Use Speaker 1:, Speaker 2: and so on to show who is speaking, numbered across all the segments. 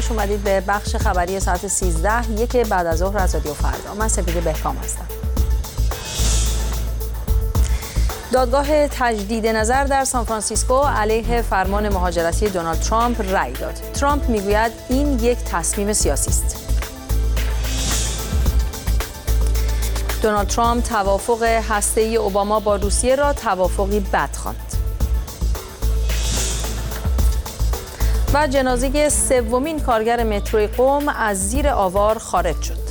Speaker 1: خوش اومدید به بخش خبری ساعت 13 یک بعد از ظهر از رادیو فردا. من سپیده بهکام هستم. دادگاه تجدید نظر در سانفرانسیسکو علیه فرمان مهاجرتی دونالد ترامپ رأی داد. ترامپ میگوید این یک تصمیم سیاسی است. دونالد ترامپ توافق هسته‌ای اوباما با روسیه را توافقی بد خواند. و جنازه سومین کارگر متروی قم از زیر آوار خارج شد.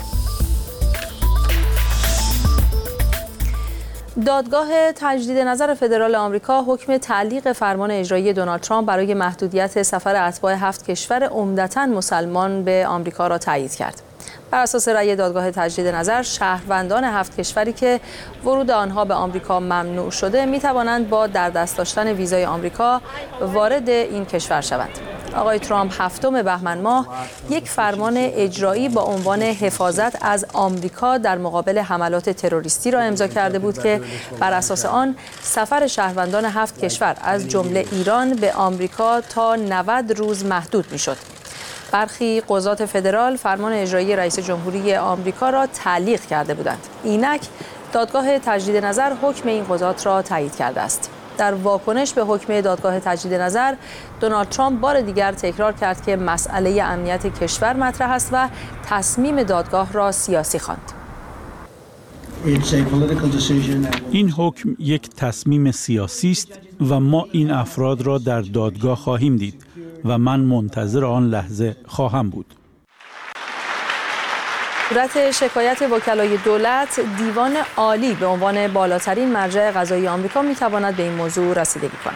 Speaker 1: دادگاه تجدید نظر فدرال آمریکا حکم تعلیق فرمان اجرایی دونالد ترامپ برای محدودیت سفر اتباع 7 کشور عمدتاً مسلمان به آمریکا را تایید کرد. بر اساس رأی دادگاه تجدید نظر، شهروندان 7 کشوری که ورود آنها به آمریکا ممنوع شده می‌توانند با در دست داشتن ویزای آمریکا وارد این کشور شوند. آقای ترامپ هفتم بهمن ماه یک فرمان اجرایی با عنوان حفاظت از آمریکا در مقابل حملات تروریستی را امضا کرده بود که بر اساس آن سفر شهروندان 7 کشور از جمله ایران به آمریکا تا 90 روز محدود می‌شد. برخی قضات فدرال فرمان اجرایی رئیس جمهوری آمریکا را تعلیق کرده بودند. اینک دادگاه تجدید نظر حکم این قضات را تایید کرده است. در واکنش به حکم دادگاه تجدید نظر، دونالد ترامپ بار دیگر تکرار کرد که مسئله امنیت کشور مطرح است و تصمیم دادگاه را سیاسی خواند.
Speaker 2: این حکم یک تصمیم سیاسی است و ما این افراد را در دادگاه خواهیم دید و من منتظر آن لحظه خواهم بود.
Speaker 1: صورت شکایت وکلای دولت، دیوان عالی به عنوان بالاترین مرجع قضایی آمریکا می‌تواند به این موضوع رسیدگی کند.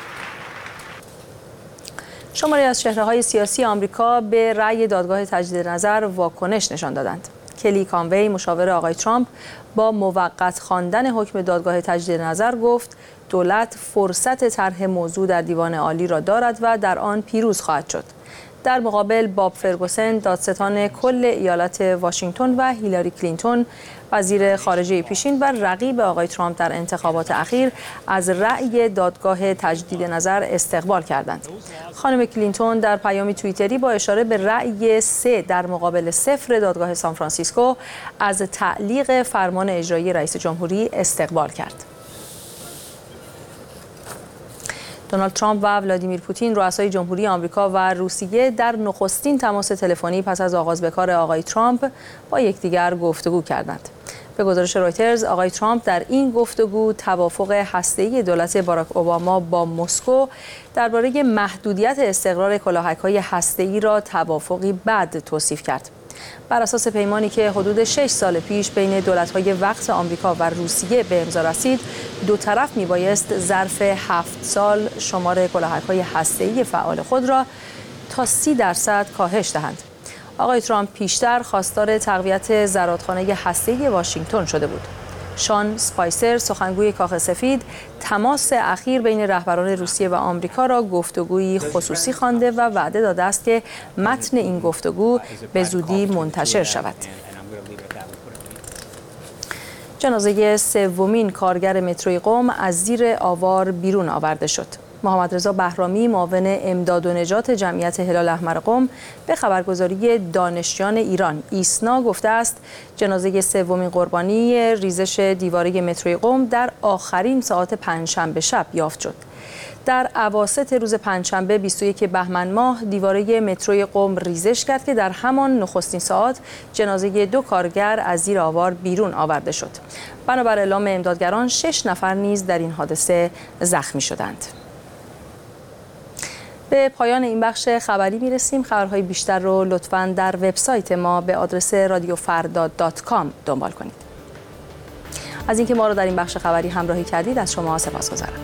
Speaker 1: شماری از چهره‌های سیاسی آمریکا به رأی دادگاه تجدید نظر واکنش نشان دادند. کلی کانوی، مشاور آقای ترامپ، با موقت خواندن حکم دادگاه تجدید نظر گفت دولت فرصت طرح موضوع در دیوان عالی را دارد و در آن پیروز خواهد شد. در مقابل باب فرگوسن، دادستان کل ایالت واشنگتن و هیلاری کلینتون، وزیر خارجه پیشین و رقیب آقای ترامپ در انتخابات اخیر، از رأی دادگاه تجدید نظر استقبال کردند. خانم کلینتون در پیامی توییتری با اشاره به رأی 3 در مقابل 0 دادگاه سانفرانسیسکو از تعلیق فرمان اجرایی رئیس جمهوری استقبال کرد. دونالد ترامپ و ولادیمیر پوتین، رؤسای جمهوری آمریکا و روسیه، در نخستین تماس تلفنی پس از آغاز به کار آقای ترامپ با یکدیگر گفتگو کردند. به گزارش رویترز، آقای ترامپ در این گفتگو توافق هسته‌ای دولت باراک اوباما با مسکو درباره محدودیت استقرار کلاهک‌های هسته‌ای را توافقی بد توصیف کرد. بر اساس پیمانی که حدود 6 سال پیش بین دولت‌های وقت آمریکا و روسیه به امضا رسید، دو طرف میبایست ظرف 7 سال شمار کلاهک‌های هسته‌ای فعال خود را تا 30% کاهش دهند. آقای ترامپ پیشتر خواستار تقویت زرادخانه هسته‌ای واشنگتن شده بود. شان اسپایسر، سخنگوی کاخ سفید، تماس اخیر بین رهبران روسیه و آمریکا را گفتگویی خصوصی خوانده و وعده داده است که متن این گفتگو به زودی منتشر شود. جنازه سومین کارگر متروی قم از زیر آوار بیرون آورده شد. محمد رضا بهرامی، معاون امداد و نجات جمعیت هلال احمر قم، به خبرگزاری دانشجویان ایران ایسنا گفته است جنازه سومین قربانی ریزش دیواره متروی قم در آخرین ساعات پنجشنبه شب یافت شد. در اواسط روز پنجشنبه 21 بهمن ماه دیواره متروی قم ریزش کرد که در همان نخستین ساعات جنازه 2 کارگر از زیر آوار بیرون آورده شد. بنابر اعلام امدادگران 6 نفر نیز در این حادثه زخمی شدند. به پایان این بخش خبری میرسیم. خبرهای بیشتر رو لطفاً در وبسایت ما به آدرس radiofarda.com دنبال کنید. از اینکه ما رو در این بخش خبری همراهی کردید از شما سپاسگزارم.